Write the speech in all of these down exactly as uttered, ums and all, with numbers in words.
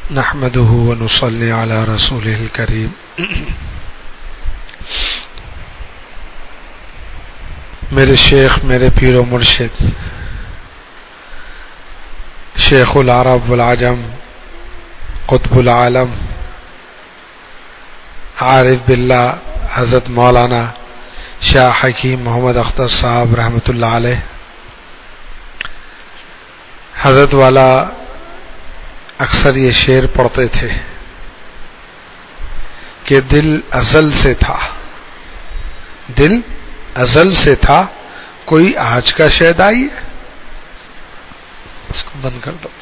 نحمده ونصلي على رسوله الكريم. میرے شیخ، میرے پیر و مرشد، شیخ العرب والعجم، قطب العالم، عارف باللہ حضرت مولانا شاہ حکیم محمد اختر صاحب رحمۃ اللہ علیہ. حضرت والا اکثر یہ شعر پڑھتے تھے کہ دل ازل سے تھا، دل ازل سے تھا، کوئی آج کا شاید آئی ہے. اس کو بند کر دو.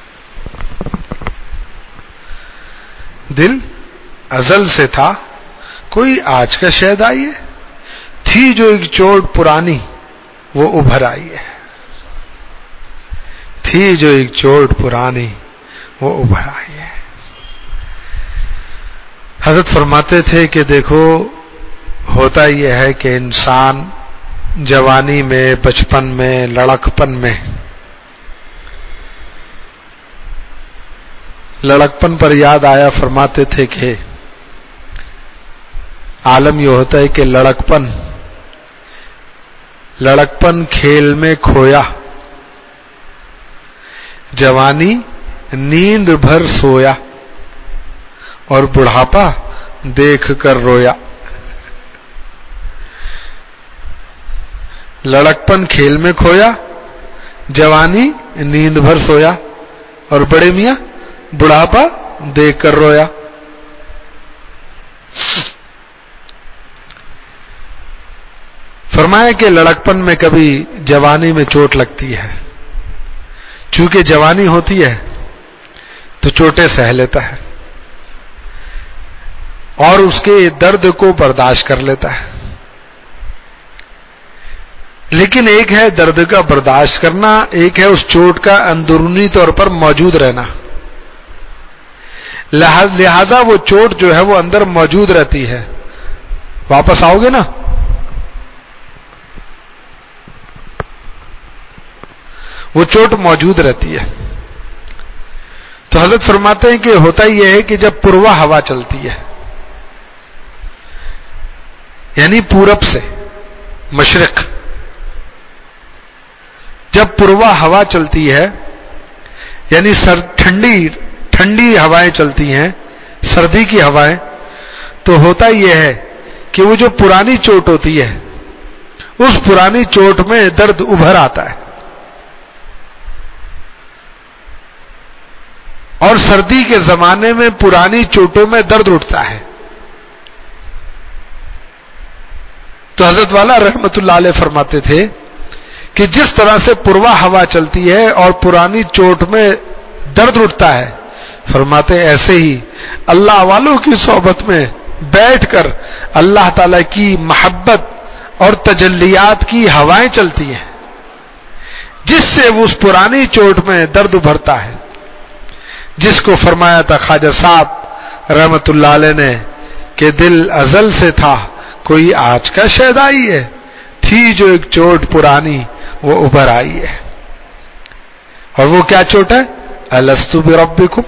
دل ازل سے تھا، کوئی آج کا شاید آئی ہے، تھی جو ایک چوٹ پرانی وہ ابھر آئی ہے، تھی جو ایک چوٹ پرانی وہ ابھر آئی ہے. حضرت فرماتے تھے کہ دیکھو، ہوتا یہ ہے کہ انسان جوانی میں، بچپن میں، لڑکپن میں، لڑکپن پر یاد آیا، فرماتے تھے کہ عالم یہ ہوتا ہے کہ لڑکپن لڑکپن کھیل میں کھویا، جوانی نیند بھر سویا، اور بڑھاپا دیکھ کر رویا. لڑکپن کھیل میں کھویا، جوانی نیند بھر سویا، اور بڑے میاں بڑھاپا دیکھ کر رویا. فرمایا کہ لڑکپن میں کبھی جوانی میں چوٹ لگتی ہے، چونکہ جوانی ہوتی ہے تو چوٹیں سہ لیتا ہے اور اس کے درد کو برداشت کر لیتا ہے. لیکن ایک ہے درد کا برداشت کرنا، ایک ہے اس چوٹ کا اندرونی طور پر موجود رہنا. لہذا وہ چوٹ جو ہے وہ اندر موجود رہتی ہے. واپس آؤ گے نا؟ وہ چوٹ موجود رہتی ہے. تو حضرت فرماتے ہیں کہ ہوتا یہ ہے کہ جب پوروا ہوا چلتی ہے، یعنی پورب سے مشرق، جب پوروا ہوا چلتی ہے، یعنی سر ٹھنڈی ٹھنڈی ہوائیں چلتی ہیں، سردی کی ہوائیں، تو ہوتا یہ ہے کہ وہ جو پرانی چوٹ ہوتی ہے، اس پرانی چوٹ میں درد ابھر آتا ہے. اور سردی کے زمانے میں پرانی چوٹوں میں درد اٹھتا ہے. تو حضرت والا رحمت اللہ علیہ فرماتے تھے کہ جس طرح سے پوروا ہوا چلتی ہے اور پرانی چوٹ میں درد اٹھتا ہے، فرماتے ایسے ہی اللہ والوں کی صحبت میں بیٹھ کر اللہ تعالی کی محبت اور تجلیات کی ہوائیں چلتی ہیں، جس سے وہ اس پرانی چوٹ میں درد ابھرتا ہے. جس کو فرمایا تھا خواجہ صاحب رحمت اللہ علیہ نے کہ دل ازل سے تھا، کوئی آج کا شاید آئی ہے، تھی جو ایک چوٹ پرانی وہ ابھر آئی ہے. اور وہ کیا چوٹ ہے؟ الستو بربکم،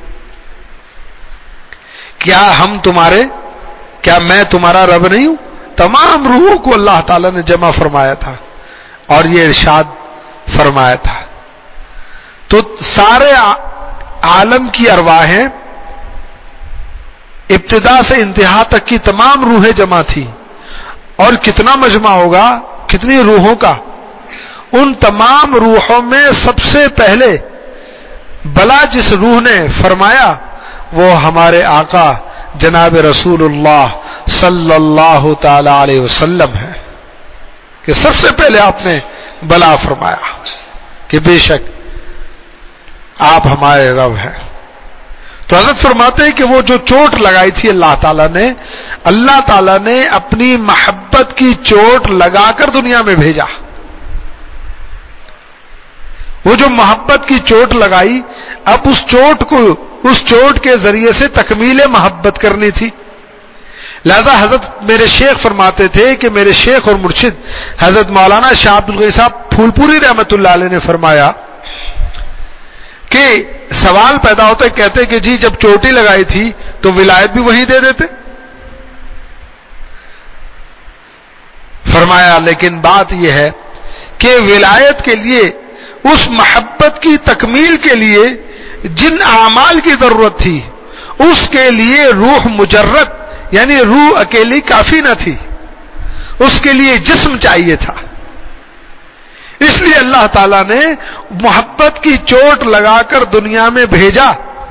کیا ہم تمہارے کیا میں تمہارا رب نہیں ہوں؟ تمام روحوں کو اللہ تعالی نے جمع فرمایا تھا اور یہ ارشاد فرمایا تھا. تو سارے عالم کی ارواحیں ابتدا سے انتہا تک کی تمام روحیں جمع تھی. اور کتنا مجمع ہوگا، کتنی روحوں کا؟ ان تمام روحوں میں سب سے پہلے بلا جس روح نے فرمایا وہ ہمارے آقا جناب رسول اللہ صلی اللہ تعالی علیہ وسلم ہے، کہ سب سے پہلے آپ نے بلا فرمایا کہ بے شک آپ ہمارے رب ہیں. تو حضرت فرماتے ہیں کہ وہ جو چوٹ لگائی تھی اللہ تعالیٰ نے، اللہ تعالیٰ نے اپنی محبت کی چوٹ لگا کر دنیا میں بھیجا. وہ جو محبت کی چوٹ لگائی، اب اس چوٹ کو اس چوٹ کے ذریعے سے تکمیل محبت کرنی تھی. لہذا حضرت میرے شیخ فرماتے تھے کہ میرے شیخ اور مرشد حضرت مولانا شاہ عبد الغنی صاحب پھول پوری رحمت اللہ علیہ نے فرمایا کہ سوال پیدا ہوتا ہے, کہتے کہ جی جب چوٹی لگائی تھی تو ولایت بھی وہی دے دیتے. فرمایا لیکن بات یہ ہے کہ ولایت کے لیے, اس محبت کی تکمیل کے لیے جن اعمال کی ضرورت تھی اس کے لیے روح مجرد یعنی روح اکیلی کافی نہ تھی, اس کے لیے جسم چاہیے تھا. اس لیے اللہ تعالیٰ نے محبت کی چوٹ لگا کر دنیا میں بھیجا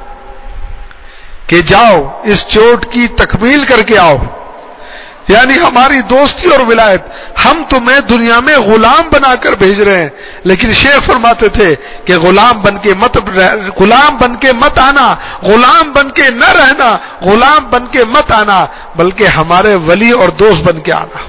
کہ جاؤ اس چوٹ کی تکمیل کر کے آؤ, یعنی ہماری دوستی اور ولایت. ہم تمہیں دنیا میں غلام بنا کر بھیج رہے ہیں, لیکن شیخ فرماتے تھے کہ غلام بن کے مت غلام بن کے مت آنا, غلام بن کے نہ رہنا, غلام بن کے مت آنا, بلکہ ہمارے ولی اور دوست بن کے آنا.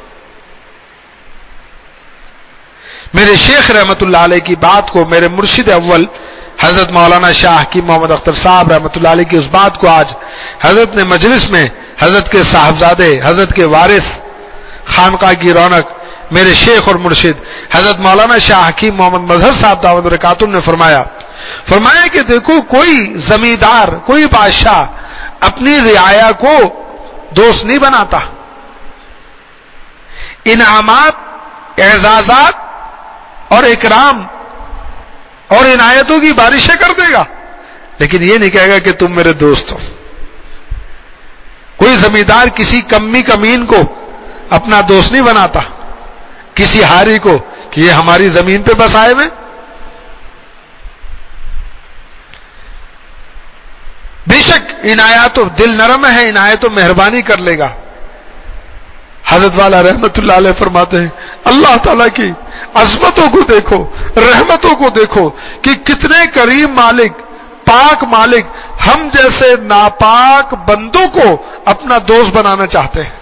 میرے شیخ رحمت اللہ علیہ کی بات کو, میرے مرشد اول حضرت مولانا شاہ حکیم محمد اختر صاحب رحمت اللہ علیہ کی اس بات کو آج حضرت نے مجلس میں حضرت کے صاحبزادے, حضرت کے وارث, خانقاہ کی رونق, میرے شیخ اور مرشد حضرت مولانا شاہ حکیم محمد مظہر صاحب دعوت برکاتہ نے فرمایا فرمایا کہ دیکھو کوئی زمیندار, کوئی بادشاہ اپنی رعایا کو دوست نہیں بناتا. انعامات, اعزازات اور اکرام اور عنایتوں کی بارشیں کر دے گا, لیکن یہ نہیں کہے گا کہ تم میرے دوست ہو. کوئی زمیندار کسی کمی کمین کو اپنا دوست نہیں بناتا, کسی ہاری کو کہ یہ ہماری زمین پہ بس آئے ہوئے. بے شک عنایت دل نرم ہے, عنایت و مہربانی کر لے گا. حضرت والا رحمت اللہ علیہ فرماتے ہیں اللہ تعالیٰ کی عظمتوں کو دیکھو, رحمتوں کو دیکھو کہ کتنے کریم مالک, پاک مالک ہم جیسے ناپاک بندوں کو اپنا دوست بنانا چاہتے ہیں.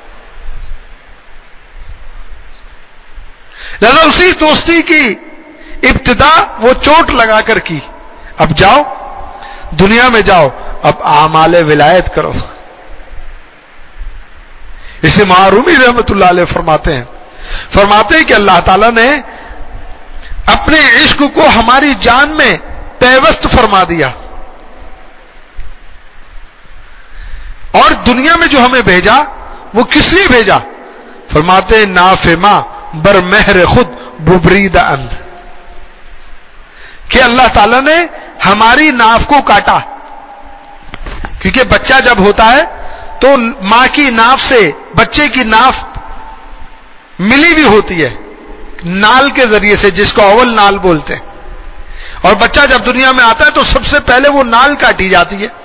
لہذا اسی دوستی کی ابتدا وہ چوٹ لگا کر کی. اب جاؤ دنیا میں جاؤ, اب اعمال ولایت کرو. اسے معرومی رحمت اللہ علیہ فرماتے ہیں فرماتے ہیں کہ اللہ تعالیٰ نے اپنے عشق کو ہماری جان میں پیوست فرما دیا, اور دنیا میں جو ہمیں بھیجا وہ کس لیے بھیجا؟ فرماتے ہیں نافما بر مہر خود ببرید اند, کہ اللہ تعالیٰ نے ہماری ناف کو کاٹا. کیونکہ بچہ جب ہوتا ہے تو ماں کی ناف سے بچے کی ناف ملی بھی ہوتی ہے نال کے ذریعے سے, جس کو اول نال بولتے ہیں, اور بچہ جب دنیا میں آتا ہے تو سب سے پہلے وہ نال کاٹی جاتی ہے,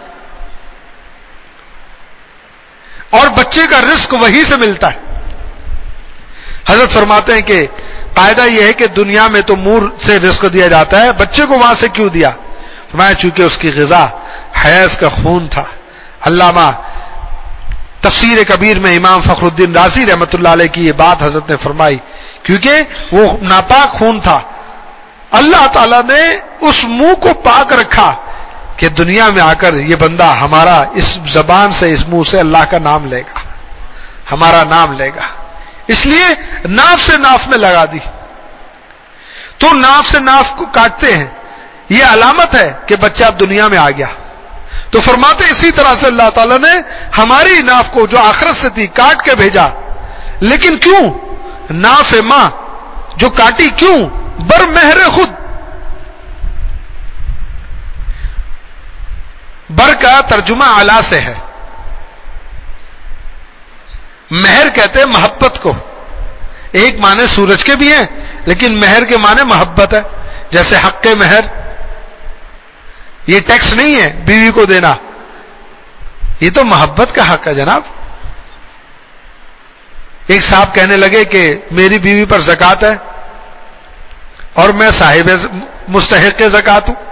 اور بچے کا رزق وہی سے ملتا ہے. حضرت فرماتے ہیں کہ قاعدہ یہ ہے کہ دنیا میں تو منہ سے رزق دیا جاتا ہے, بچے کو وہاں سے کیوں دیا؟ فرمایا چونکہ اس کی غذا حیض کا خون تھا. علامہ تفسیر کبیر میں امام فخر الدین رازی رحمت اللہ علیہ کی یہ بات حضرت نے فرمائی, کیونکہ وہ ناپاک خون تھا. اللہ تعالیٰ نے اس منہ کو پاک رکھا کہ دنیا میں آ کر یہ بندہ ہمارا اس زبان سے, اس منہ سے اللہ کا نام لے گا, ہمارا نام لے گا. اس لیے ناف سے ناف میں لگا دی. تو ناف سے ناف کو کاٹتے ہیں, یہ علامت ہے کہ بچہ اب دنیا میں آ گیا. تو فرماتے اسی طرح سے اللہ تعالیٰ نے ہماری ناف کو جو آخرت سے تھی کاٹ کے بھیجا. لیکن کیوں؟ ناف ماں جو کاٹی کیوں؟ بر مہر خود. بر کا ترجمہ اعلی سے ہے, مہر کہتے ہیں محبت کو. ایک معنی سورج کے بھی ہیں, لیکن مہر کے معنی محبت ہے. جیسے حق مہر, یہ ٹیکس نہیں ہے بیوی کو دینا, یہ تو محبت کا حق ہے جناب. ایک صاحب کہنے لگے کہ میری بیوی پر زکات ہے اور میں صاحب مستحق زکات ہوں,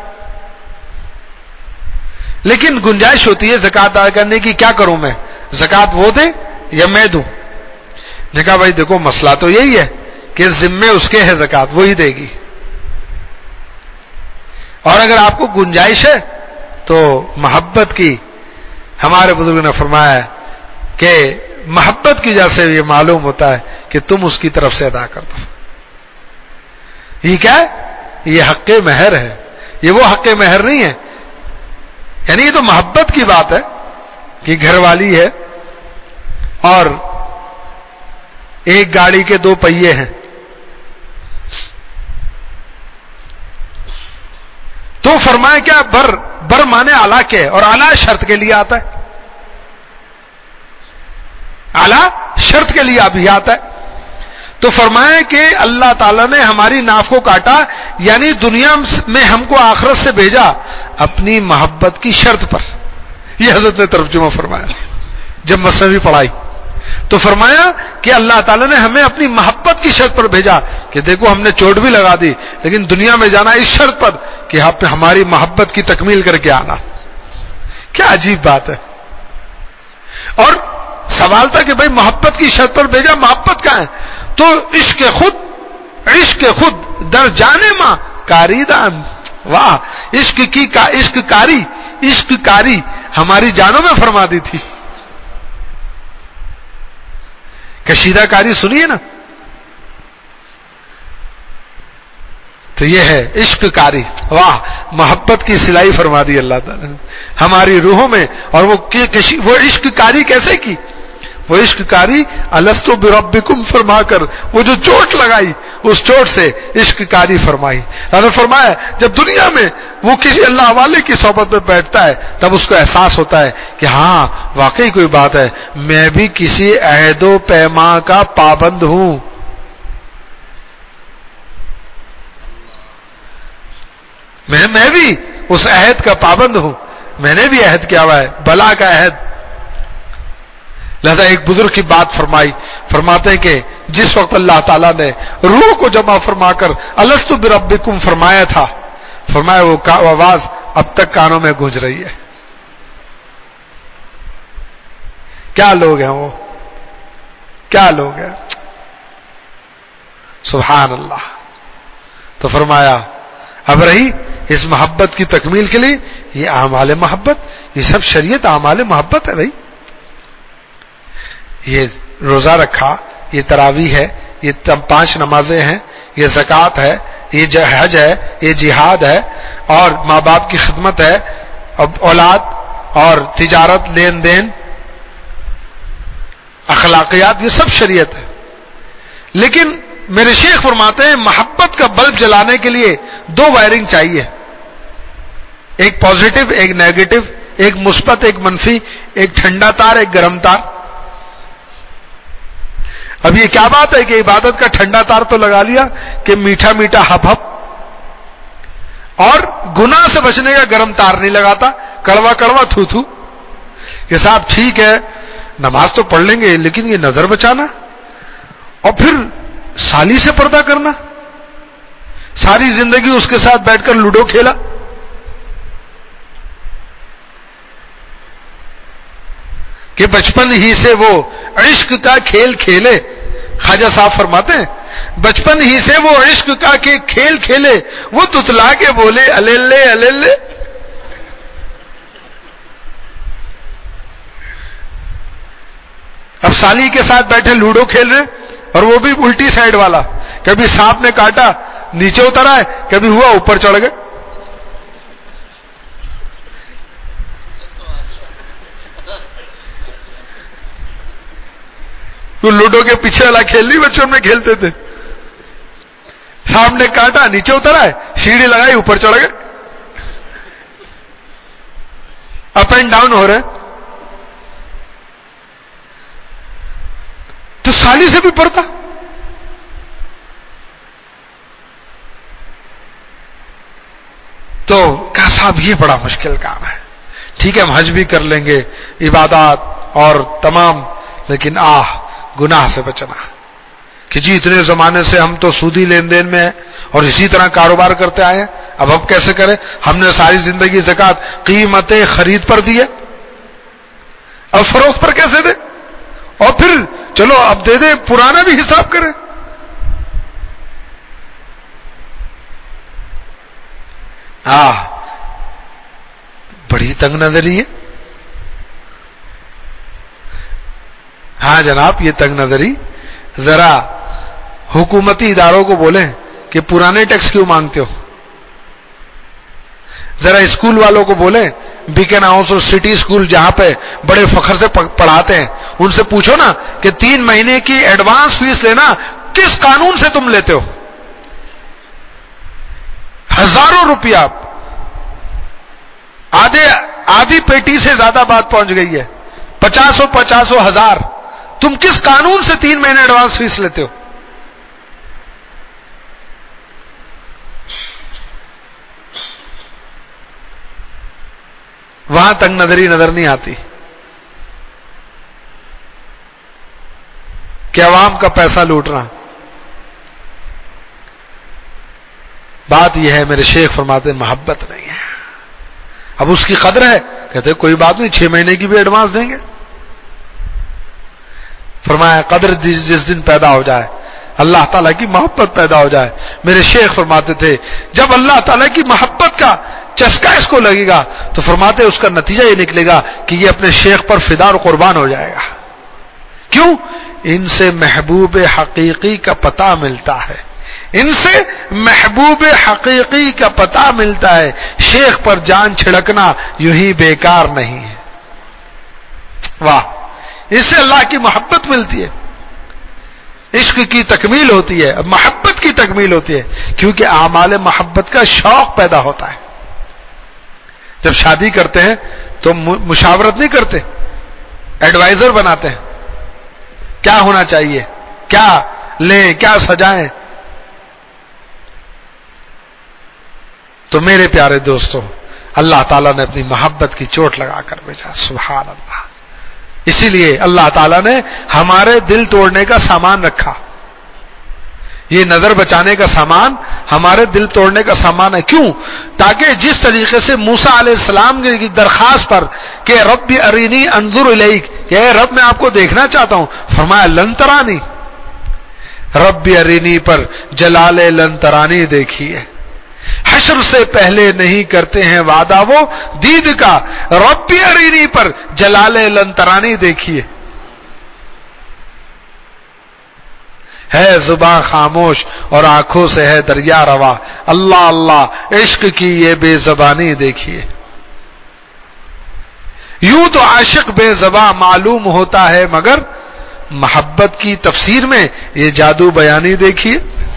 لیکن گنجائش ہوتی ہے زکات ادا کرنے کی, کیا کروں میں؟ زکات وہ دے یا میں دوں؟ نے کہا بھائی دیکھو مسئلہ تو یہی ہے کہ ذمے اس کے ہے, زکات وہی دے گی. اور اگر آپ کو گنجائش ہے تو محبت کی, ہمارے بزرگ نے فرمایا کہ محبت کی جیسے یہ معلوم ہوتا ہے کہ تم اس کی طرف سے ادا کر دو. یہ کیا ہے؟ یہ حق مہر ہے, یہ وہ حق مہر نہیں ہے. یعنی یہ تو محبت کی بات ہے کہ گھر والی ہے اور ایک گاڑی کے دو پہیے ہیں, تو فرمایا کیا بر بر مانے اعلیٰ کے, اور اعلیٰ شرط کے لیے آتا ہے, اعلیٰ شرط کے لیے ابھی آتا ہے. تو فرمایا کہ اللہ تعالیٰ نے ہماری ناف کو کاٹا, یعنی دنیا میں ہم کو آخرت سے بھیجا اپنی محبت کی شرط پر. یہ حضرت نے ترجمہ فرمایا جب مثنوی پڑھائی, تو فرمایا کہ اللہ تعالیٰ نے ہمیں اپنی محبت کی شرط پر بھیجا کہ دیکھو ہم نے چوٹ بھی لگا دی لیکن دنیا میں جانا اس شرط پر کہ آپ ہماری محبت کی تکمیل کر کے آنا. کیا عجیب بات ہے. اور سوال تھا کہ بھائی محبت کی شرط پر بھیجا, محبت کہاں ہے؟ تو عشق خود, عشق خود در جانے ماں کاری دان. واہ, عشق کی کا عشق کاری, عشق کاری ہماری جانوں میں فرما دی تھی. کشیدہ کاری سنیے نا, تو یہ ہے عشق کاری. واہ, محبت کی سلائی فرما دی اللہ تعالیٰ نے ہماری روحوں میں. اور وہ وہ عشق کاری کیسے کی؟ وہ عشق کاری الستو بربکم فرما کر وہ جو چوٹ لگائی اس چوٹ سے عشق کاری فرمائی. حضرت فرمایا جب دنیا میں وہ کسی اللہ والے کی صحبت میں بیٹھتا ہے تب اس کو احساس ہوتا ہے کہ ہاں واقعی کوئی بات ہے, میں بھی کسی عہد و پیما کا پابند ہوں. میں میں بھی اس عہد کا پابند ہوں, میں نے بھی عہد کیا ہوا ہے, بلا کا عہد. لہذا ایک بزرگ کی بات فرمائی, فرماتے ہیں کہ جس وقت اللہ تعالیٰ نے روح کو جمع فرما کر الستو بربکم فرمایا تھا, فرمایا وہ آواز اب تک کانوں میں گونج رہی ہے. کیا لوگ ہیں وہ, کیا لوگ ہیں, سبحان اللہ. تو فرمایا اب رہی اس محبت کی تکمیل کے لیے یہ اعمال محبت, یہ سب شریعت اعمال محبت ہے بھائی. یہ روزہ رکھا, یہ تراویح ہے, یہ پانچ نمازیں ہیں, یہ زکوٰۃ ہے, یہ حج ہے, یہ جہاد ہے, اور ماں باپ کی خدمت ہے, اولاد اور تجارت, لین دین, اخلاقیات, یہ سب شریعت ہے. لیکن میرے شیخ فرماتے ہیں محبت کا بلب جلانے کے لیے دو وائرنگ چاہیے, ایک پازیٹو ایک نیگیٹو, ایک مثبت ایک منفی, ایک ٹھنڈا تار ایک گرم تار. اب یہ کیا بات ہے کہ عبادت کا ٹھنڈا تار تو لگا لیا کہ میٹھا میٹھا ہپ ہپ, اور گناہ سے بچنے کا گرم تار نہیں لگاتا, کڑوا کڑوا تھو تھو کہ صاحب ٹھیک ہے نماز تو پڑھ لیں گے لیکن یہ نظر بچانا, اور پھر سالی سے پردہ کرنا, ساری زندگی اس کے ساتھ بیٹھ کر لوڈو کھیلا. کہ بچپن ہی سے وہ عشق کا کھیل کھیلے. خواجہ صاحب فرماتے ہیں بچپن ہی سے وہ عشق کا کھیل کھیلے, وہ تتلا کے بولے اللے اللے. اب سالی کے ساتھ بیٹھے لوڈو کھیل رہے, اور وہ بھی الٹی سائڈ والا, کبھی سانپ نے کاٹا نیچے اترا ہے, کبھی ہوا اوپر چڑھ گئے. تو لوڈو کے پیچھے والا کھیل نہیں بچوں میں کھیلتے تھے, سانپ نے کاٹا نیچے اترا ہے, سیڑھی لگائی اوپر چڑھ گئے, اپ اینڈ ڈاؤن ہو رہے. تو سالی سے بھی پڑتا. تو کہا صاحب یہ بڑا مشکل کام ہے. ٹھیک ہے ہم حج بھی کر لیں گے, عبادات اور تمام, لیکن آہ گناہ سے بچنا. کہ جی اتنے زمانے سے ہم تو سودی لین دین میں ہیں اور اسی طرح کاروبار کرتے آئے ہیں, اب ہم کیسے کریں؟ ہم نے ساری زندگی زکوٰۃ قیمتیں خرید پر دی ہے, اب فروخت پر کیسے دیں؟ اور پھر چلو اب دے دیں, پرانا بھی حساب کریں. آہ بڑی تنگ نظری ہے. ہاں جناب یہ تنگ نظری, ذرا حکومتی اداروں کو بولیں کہ پرانے ٹیکس کیوں مانگتے ہو, ذرا اسکول والوں کو بولیں، بیکن ہاؤس اور سٹی اسکول جہاں پہ بڑے فخر سے پڑھاتے ہیں، ان سے پوچھو نا کہ تین مہینے کی ایڈوانس فیس لینا کس قانون سے تم لیتے ہو؟ ہزاروں روپیہ، آدھے آدھی پیٹی سے زیادہ بات پہنچ گئی ہے، پچاسوں پچاسوں ہزار، تم کس قانون سے تین مہینے ایڈوانس فیس لیتے ہو؟ وہاں تک نظری نظر نہیں آتی کہ عوام کا پیسہ لوٹنا. بات یہ ہے، میرے شیخ فرماتے محبت نہیں ہے. اب اس کی قدر ہے، کہتے کوئی بات نہیں، چھ مہینے کی بھی ایڈوانس دیں گے. فرمایا قدر جس دن پیدا ہو جائے، اللہ تعالیٰ کی محبت پیدا ہو جائے. میرے شیخ فرماتے تھے جب اللہ تعالیٰ کی محبت کا چسکا اس کو لگے گا تو فرماتے اس کا نتیجہ یہ نکلے گا کہ یہ اپنے شیخ پر فدا اور قربان ہو جائے گا. کیوں؟ ان سے محبوب حقیقی کا پتہ ملتا ہے، ان سے محبوب حقیقی کا پتہ ملتا ہے. شیخ پر جان چھڑکنا یوں ہی بیکار نہیں ہے. واہ، اس سے اللہ کی محبت ملتی ہے، عشق کی تکمیل ہوتی ہے، محبت کی تکمیل ہوتی ہے، کیونکہ اعمال محبت کا شوق پیدا ہوتا ہے. جب شادی کرتے ہیں تو مشاورت نہیں کرتے، ایڈوائزر بناتے ہیں، کیا ہونا چاہیے، کیا لیں، کیا سجائیں. تو میرے پیارے دوستوں، اللہ تعالیٰ نے اپنی محبت کی چوٹ لگا کر بھیجا. سبحان اللہ. اسی لیے اللہ تعالیٰ نے ہمارے دل توڑنے کا سامان رکھا. یہ نظر بچانے کا سامان ہمارے دل توڑنے کا سامان ہے. کیوں؟ تاکہ جس طریقے سے موسیٰ علیہ السلام کی درخواست پر کہ رب ارینی انظر الیک، کہ اے رب میں آپ کو دیکھنا چاہتا ہوں، فرمایا لن ترانی. رب ارینی پر جلال لن ترانی دیکھیے. حشر سے پہلے نہیں کرتے ہیں وعدہ وہ دید کا، رب ارینی پر جلال لن ترانی دیکھیے. ہے زباں خاموش اور آنکھوں سے ہے دریا روا، اللہ اللہ عشق کی یہ بے زبانی دیکھیے. یوں تو عاشق بے زباں معلوم ہوتا ہے، مگر محبت کی تفسیر میں یہ جادو بیانی دیکھیے.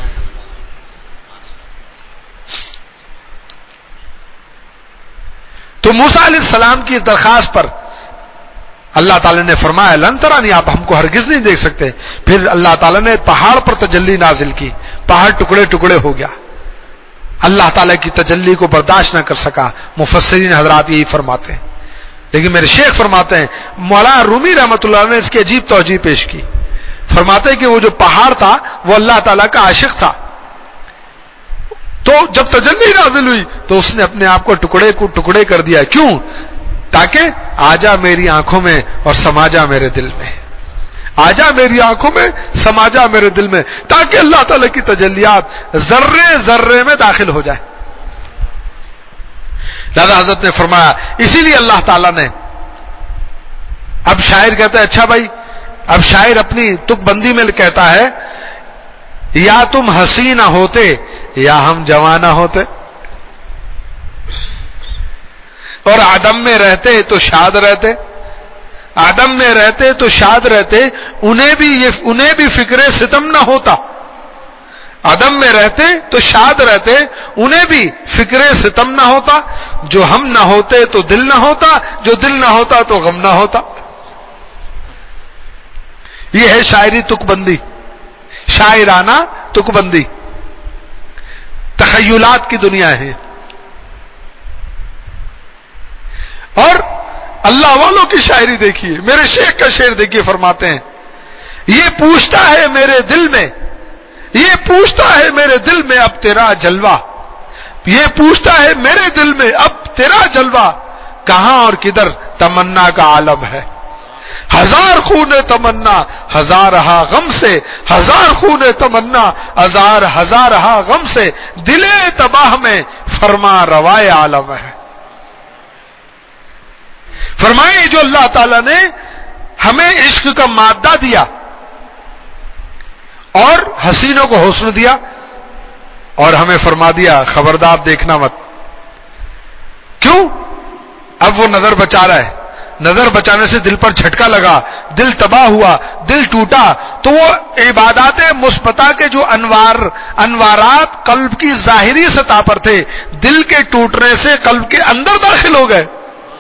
تو موسیٰ علیہ السلام کی درخواست پر اللہ تعالیٰ نے فرمایا لن ترانی، آپ ہم کو ہرگز نہیں دیکھ سکتے. پھر اللہ تعالیٰ نے پہاڑ پر تجلی نازل کی، پہاڑ ٹکڑے ٹکڑے ہو گیا. اللہ تعالیٰ کی تجلی کو برداشت نہ کر سکا. مفسرین حضرات یہی فرماتے ہیں. لیکن میرے شیخ فرماتے ہیں، مولانا رومی رحمۃ اللہ نے اس کی عجیب توجیہ پیش کی. فرماتے ہیں کہ وہ جو پہاڑ تھا وہ اللہ تعالیٰ کا عاشق تھا، تو جب تجلی نازل ہوئی تو اس نے اپنے آپ کو ٹکڑے کو ٹکڑے کر دیا. کیوں؟ تاکہ آجا میری آنکھوں میں اور سما جا میرے دل میں، آجا میری آنکھوں میں سما جا میرے دل میں، تاکہ اللہ تعالیٰ کی تجلیات ذرے ذرے میں داخل ہو جائے. لہذا حضرت نے فرمایا اسی لیے اللہ تعالیٰ نے، اب شاعر کہتا ہے اچھا بھائی، اب شاعر اپنی تک بندی میں کہتا ہے یا تم حسین ہوتے یا ہم جوانہ ہوتے، اور عدم میں رہتے تو شاد رہتے، عدم میں رہتے تو شاد رہتے، انہیں بھی یہ انہیں بھی فکر ستم نہ ہوتا. عدم میں رہتے تو شاد رہتے، انہیں بھی فکر ستم نہ ہوتا. جو ہم نہ ہوتے تو دل نہ ہوتا، جو دل نہ ہوتا تو غم نہ ہوتا. یہ ہے شاعری تک بندی، شاعرانہ تک بندی، تخیلات کی دنیا ہے. اور اللہ والوں کی شاعری دیکھیے، میرے شیخ کا شعر دیکھیے، فرماتے ہیں یہ پوچھتا ہے میرے دل میں، یہ پوچھتا ہے میرے دل میں اب تیرا جلوہ، یہ پوچھتا ہے میرے دل میں اب تیرا جلوہ، کہاں اور کدھر تمنا کا عالم ہے. ہزار خون تمنا ہزار رہا غم سے، ہزار خون تمنا ہزار ہزار رہا غم سے، دل تباہ میں فرما روائے عالم ہے. فرمائے جو اللہ تعالیٰ نے ہمیں عشق کا مادہ دیا اور حسینوں کو حسن دیا، اور ہمیں فرما دیا خبردار دیکھنا مت، کیوں؟ اب وہ نظر بچا رہا ہے، نظر بچانے سے دل پر جھٹکا لگا، دل تباہ ہوا، دل ٹوٹا، تو وہ عبادات مثبتہ کے جو انوار انوارات قلب کی ظاہری سطح پر تھے، دل کے ٹوٹنے سے قلب کے اندر داخل ہو گئے.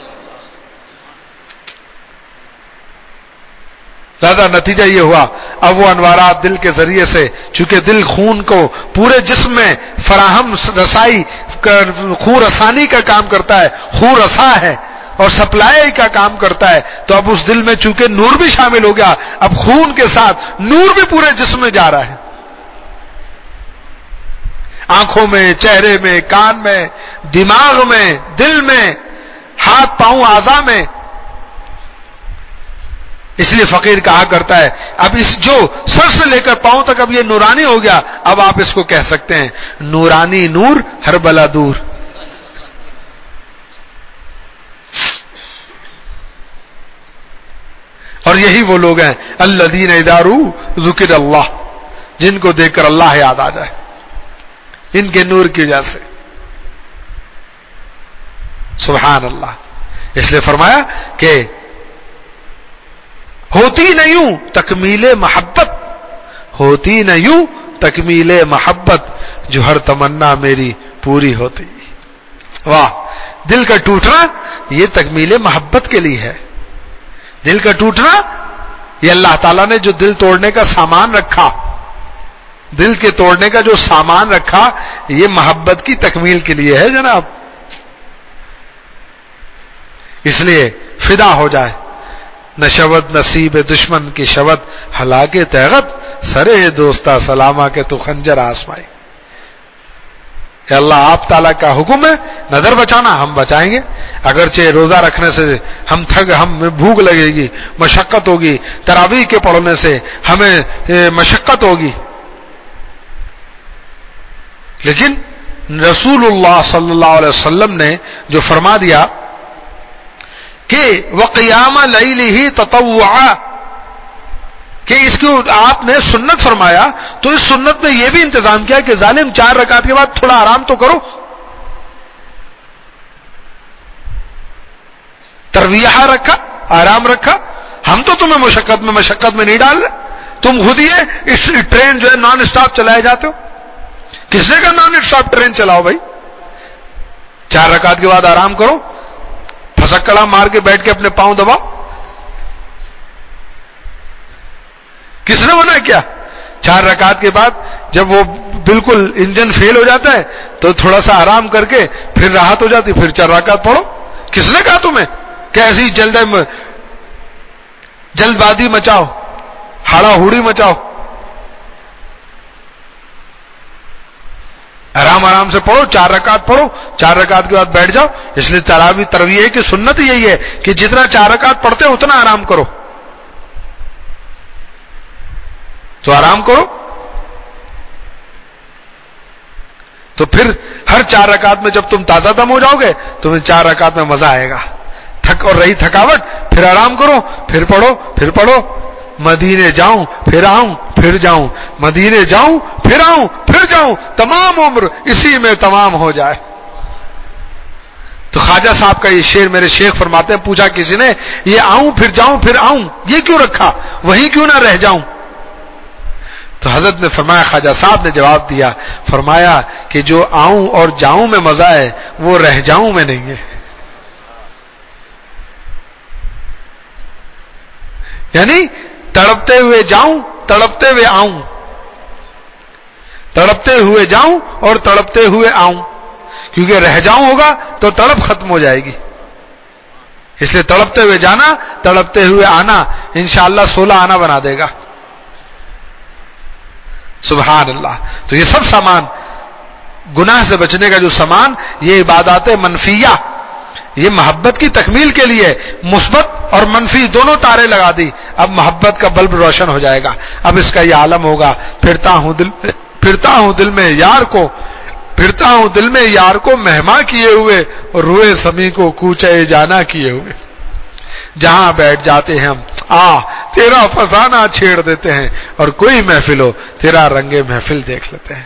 لہذا نتیجہ یہ ہوا، اب وہ انوارات دل کے ذریعے سے، چونکہ دل خون کو پورے جسم میں فراہم رسائی خون رسانی کا کام کرتا ہے، خون رسا ہے اور سپلائی کا کام کرتا ہے، تو اب اس دل میں چونکہ نور بھی شامل ہو گیا، اب خون کے ساتھ نور بھی پورے جسم میں جا رہا ہے، آنکھوں میں، چہرے میں، کان میں، دماغ میں، دل میں، ہاتھ پاؤں اعضاء میں. اس لیے فقیر کہا کرتا ہے اب اس جو سر سے لے کر پاؤں تک اب یہ نورانی ہو گیا، اب آپ اس کو کہہ سکتے ہیں نورانی نور ہر بلا دور. اور یہی وہ لوگ ہیں الذین اذا رؤوا ذکر اللہ، جن کو دیکھ کر اللہ یاد آ جائے، ان کے نور کی وجہ سے. سبحان اللہ. اس لیے فرمایا کہ ہوتی نہ یوں تکمیل محبت، ہوتی نہ یوں تکمیل محبت، جو ہر تمنا میری پوری ہوتی. واہ، دل کا ٹوٹنا یہ تکمیل محبت کے لیے ہے. دل کا ٹوٹنا یہ اللہ تعالیٰ نے جو دل توڑنے کا سامان رکھا، دل کے توڑنے کا جو سامان رکھا، یہ محبت کی تکمیل کے لیے ہے جناب. اس لیے فدا ہو جائے. نشود نصیب دشمن کی شود، ہلاک تیغت سرے دوستا سلامہ کے تو خنجر آسمائی. کہ اللہ آپ تعالیٰ کا حکم ہے نظر بچانا، ہم بچائیں گے. اگرچہ روزہ رکھنے سے ہم تھک ہم بھوک لگے گی، مشقت ہوگی، تراویح کے پڑھنے سے ہمیں مشقت ہوگی، لیکن رسول اللہ صلی اللہ علیہ وسلم نے جو فرما دیا کہ وقیام لیلہ تطوعا، کہ اس کو آپ نے سنت فرمایا، تو اس سنت میں یہ بھی انتظام کیا کہ ظالم چار رکعت کے بعد تھوڑا آرام تو کرو. ترویہ رکھا، آرام رکھا. ہم تو تمہیں مشقت میں مشقت میں نہیں ڈال رہے، تم خود ہی اس ٹرین جو ہے نان اسٹاپ چلائے جاتے ہو. کس نے کہا نان اسٹاپ ٹرین چلاؤ بھائی؟ چار رکعت کے بعد آرام کرو، پھسکڑا مار کے بیٹھ کے اپنے پاؤں دباؤ. کس نے منع کیا؟ چار رکعت کے بعد جب وہ بالکل انجن فیل ہو جاتا ہے تو تھوڑا سا آرام کر کے پھر راحت ہو جاتی، پھر چار رکعت پڑھو. کس نے کہا تمہیں کہ ایسی جلد جلد بازی مچاؤ، ہاڑا ہوڑی مچاؤ؟ آرام آرام سے پڑھو، چار رکعت پڑھو، چار رکعت کے بعد بیٹھ جاؤ. اس لیے تراویح ترویح کی سنت یہی ہے کہ جتنا چار رکعت پڑھتے اتنا آرام کرو. تو آرام کرو، تو پھر ہر چار رکعت میں جب تم تازہ دم ہو جاؤ گے تمہیں چار رکعت میں مزہ آئے گا. تھک اور رہی تھکاوٹ، پھر آرام کرو، پھر پڑھو، پھر پڑھو. مدینے جاؤں پھر آؤں پھر جاؤں، مدینے جاؤں پھر آؤں پھر جاؤں، تمام عمر اسی میں تمام ہو جائے. تو خواجہ صاحب کا یہ شعر میرے شیخ فرماتے ہیں، پوچھا کسی نے یہ آؤں پھر جاؤں پھر آؤں یہ کیوں رکھا، وہیں کیوں نہ رہ جاؤں؟ تو حضرت نے فرمایا، خواجہ صاحب نے جواب دیا، فرمایا کہ جو آؤں اور جاؤں میں مزہ ہے وہ رہ جاؤں میں نہیں ہے. یعنی تڑپتے ہوئے جاؤں تڑپتے ہوئے آؤں، تڑپتے ہوئے جاؤں اور تڑپتے ہوئے آؤں، کیونکہ رہ جاؤں ہوگا تو تڑپ ختم ہو جائے گی. اس لیے تڑپتے ہوئے جانا، تڑپتے ہوئے آنا، انشاءاللہ سولہ آنا بنا دے گا. سبحان اللہ. تو یہ سب سامان، گناہ سے بچنے کا جو سامان، یہ عبادات منفیہ، یہ محبت کی تکمیل کے لیے مثبت اور منفی دونوں تارے لگا دی. اب محبت کا بلب روشن ہو جائے گا. اب اس کا یہ عالم ہوگا، پھرتا ہوں دل پھرتا ہوں دل میں یار کو، پھرتا ہوں دل میں یار کو مہما کیے ہوئے، اور روئے سمی کو کوچے جانا کیے ہوئے. جہاں بیٹھ جاتے ہیں ہم آ تیرا فسانہ چھیڑ دیتے ہیں، اور کوئی محفل ہو تیرا رنگ محفل دیکھ لیتے ہیں.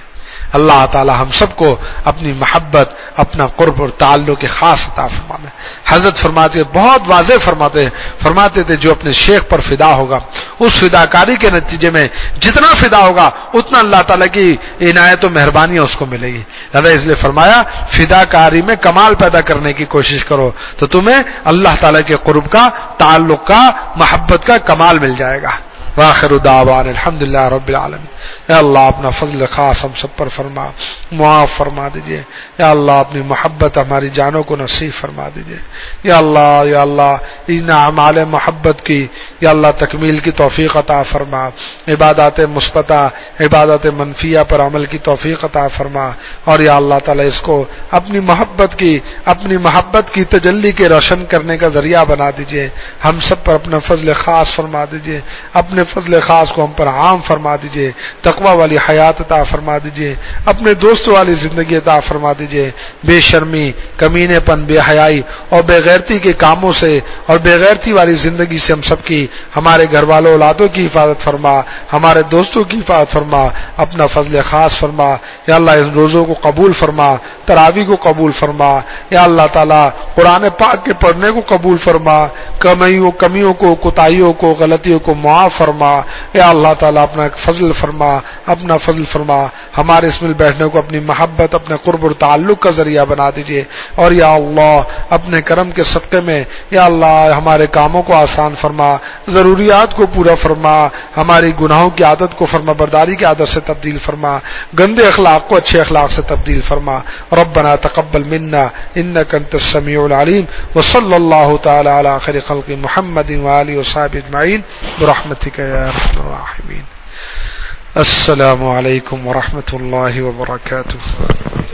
اللہ تعالی ہم سب کو اپنی محبت، اپنا قرب اور تعلق خاص عطا فرما دے۔ حضرت فرماتے بہت واضح فرماتے فرماتے تھے جو اپنے شیخ پر فدا ہوگا اس فداکاری کے نتیجے میں جتنا فدا ہوگا اتنا اللہ تعالیٰ کی عنایت و مہربانی اس کو ملے گی۔ لہذا اس لیے فرمایا فداکاری میں کمال پیدا کرنے کی کوشش کرو تو تمہیں اللہ تعالیٰ کے قرب کا، تعلق کا، محبت کا کمال مل جائے گا۔ وآخر دعوانا الحمدللہ رب العالمین۔ یا اللہ اپنا فضل خاص ہم سب پر فرما، معاف فرما دیجئے۔ یا اللہ اپنی محبت ہماری جانوں کو نصیب فرما دیجئے۔ یا اللہ یا اللہ ان اعمال محبت کی یا اللہ تکمیل کی توفیق عطا فرما، عبادات مثبتہ، عبادات منفیہ پر عمل کی توفیق عطا فرما، اور یا اللہ تعالی اس کو اپنی محبت کی اپنی محبت کی تجلی کے روشن کرنے کا ذریعہ بنا دیجئے۔ ہم سب پر اپنا فضل خاص فرما دیجئے، اپنے فضل خاص کو ہم پر عام فرما دیجئے، تقوی والی حیات عطا فرما دیجئے، اپنے دوستوں والی زندگی عطا فرما دیجئے، بے شرمی، کمینے پن، بے حیائی اور بے غیرتی کے کاموں سے اور بے غیرتی والی زندگی سے ہم سب کی، ہمارے گھر والوں اولادوں کی حفاظت فرما، ہمارے دوستوں کی حفاظت فرما، اپنا فضل خاص فرما۔ یا اللہ ان روزوں کو قبول فرما، تراویح کو قبول فرما، یا اللہ تعالی قرآن پاک کے پڑھنے کو قبول فرما، کمیوں کمیوں کو، کوتاہیوں کو، غلطیوں کو معاف فرما۔ یا اللہ تعالی اپنا فضل فرما، اپنا فضل فرما، ہمارے اس مل بیٹھنے کو اپنی محبت، اپنے قرب اور تعلق کا ذریعہ بنا دیجئے، اور یا اللہ اپنے کرم کے صدقے میں یا اللہ ہمارے کاموں کو آسان فرما، ضروریات کو پورا فرما، ہماری گناہوں کی عادت کو فرما برداری کی عادت سے تبدیل فرما، گندے اخلاق کو اچھے اخلاق سے تبدیل فرما۔ ربنا تقبل منا انك انت السميع العليم، وصلى الله تعالى على خير خلق محمد وآله وصحبه اجمعين برحمتك يا ارحم الراحمين۔ السلام علیکم ورحمۃ اللہ وبرکاتہ۔